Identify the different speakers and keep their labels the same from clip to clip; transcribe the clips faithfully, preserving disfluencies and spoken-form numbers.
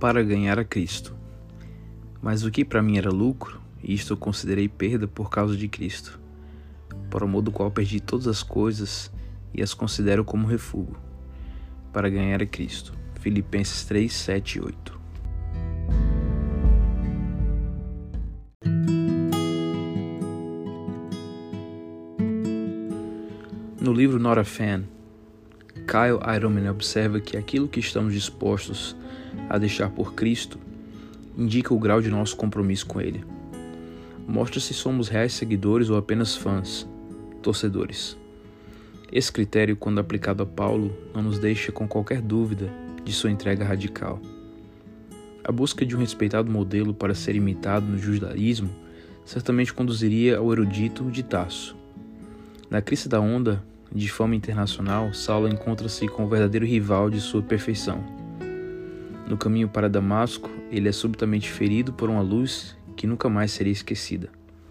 Speaker 1: para ganhar a Cristo. Mas o que para mim era lucro, isto eu considerei perda por causa de Cristo, para o modo qual perdi todas as coisas e as considero como refúgio, para ganhar a Cristo. Filipenses três, sete e oito. No livro Not a Fan, Kyle Idleman observa que aquilo que estamos dispostos a deixar por Cristo indica o grau de nosso compromisso com Ele. Mostra se somos reais seguidores ou apenas fãs, torcedores. Esse critério, quando aplicado a Paulo, não nos deixa com qualquer dúvida de sua entrega radical. A busca de um respeitado modelo para ser imitado no judaísmo certamente conduziria ao erudito de Tarso. Na crista da onda de fama internacional, Saulo encontra-se com o verdadeiro rival de sua perfeição. No caminho para Damasco, ele é subitamente ferido por uma luz que nunca mais seria esquecida.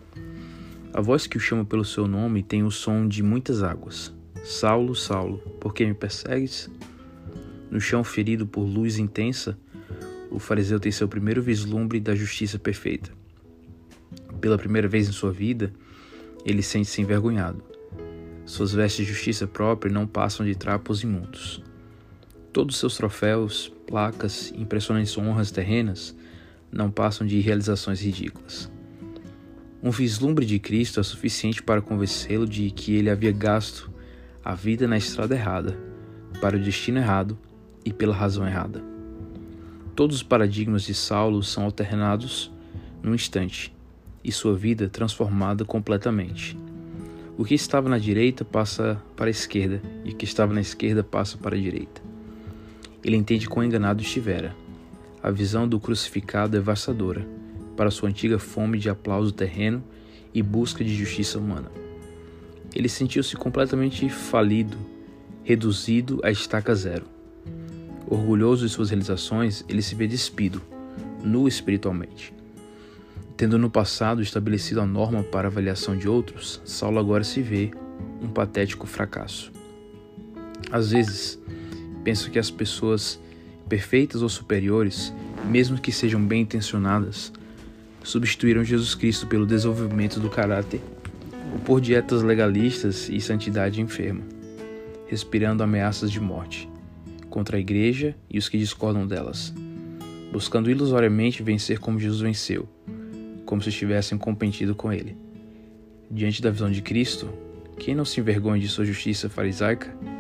Speaker 1: A voz que o chama pelo seu nome tem o som de muitas águas. Saulo, Saulo, por que me persegues? No chão ferido por luz intensa, o fariseu tem seu primeiro vislumbre da justiça perfeita. Pela primeira vez em sua vida, ele sente-se envergonhado. Suas vestes de justiça própria não passam de trapos imundos. Todos seus troféus, placas e impressionantes honras terrenas não passam de realizações ridículas. Um vislumbre de Cristo é suficiente para convencê-lo de que ele havia gasto a vida na estrada errada, para o destino errado e pela razão errada. Todos os paradigmas de Saulo são alternados num instante, e sua vida transformada completamente. O que estava na direita passa para a esquerda, e o que estava na esquerda passa para a direita. Ele entende quão enganado estivera. A visão do crucificado é devastadora para sua antiga fome de aplauso terreno e busca de justiça humana. Ele sentiu-se completamente falido, reduzido a estaca zero. Orgulhoso de suas realizações, ele se vê despido, nu espiritualmente. Tendo no passado estabelecido a norma para a avaliação de outros, Saulo agora se vê um patético fracasso. Às vezes, penso que as pessoas perfeitas ou superiores, mesmo que sejam bem intencionadas, substituíram Jesus Cristo pelo desenvolvimento do caráter, ou por dietas legalistas e santidade enferma, respirando ameaças de morte contra a igreja e os que discordam delas, buscando ilusoriamente vencer como Jesus venceu, como se estivessem competindo com ele. Diante da visão de Cristo, quem não se envergonha de sua justiça farisaica